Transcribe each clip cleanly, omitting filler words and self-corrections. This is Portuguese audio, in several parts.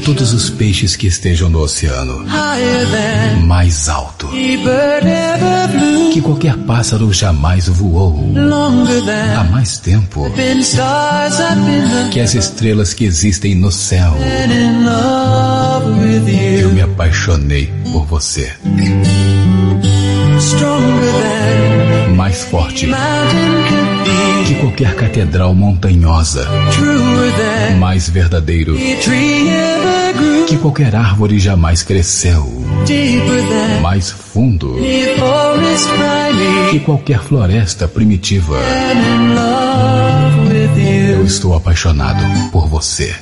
todos os peixes que estejam no oceano, mais alto que qualquer pássaro jamais voou, há mais tempo que as estrelas que existem no céu. Eu me apaixonei por você. Mais forte que qualquer catedral montanhosa, mais verdadeiro que qualquer árvore jamais cresceu, mais fundo que qualquer floresta primitiva. Eu estou apaixonado por você.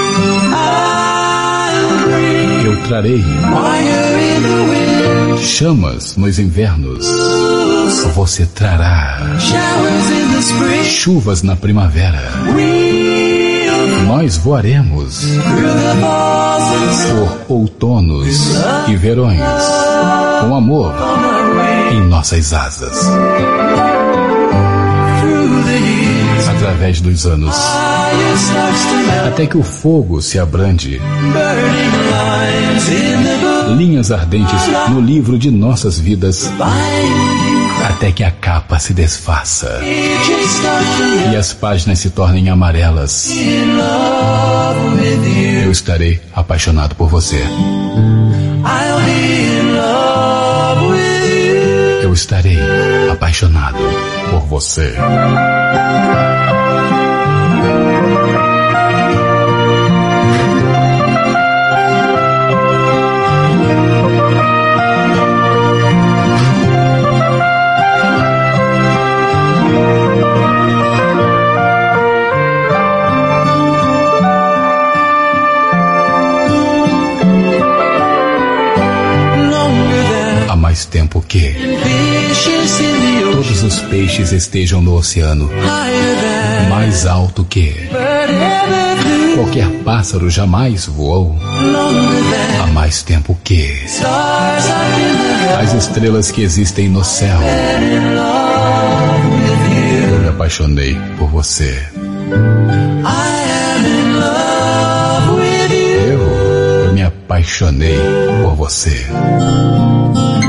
Eu trarei chamas nos invernos. Você trará chuvas na primavera. Nós voaremos por outonos e verões, com amor em nossas asas. Através dos anos, até que o fogo se abrande, linhas ardentes no livro de nossas vidas, até que a capa se desfaça e as páginas se tornem amarelas. Eu estarei apaixonado por você. Eu estarei apaixonado por você. Mais tempo que todos os peixes estejam no oceano, mais alto que qualquer pássaro jamais voou, há mais tempo que as estrelas que existem no céu. Eu me apaixonei por você. Eu me apaixonei por você.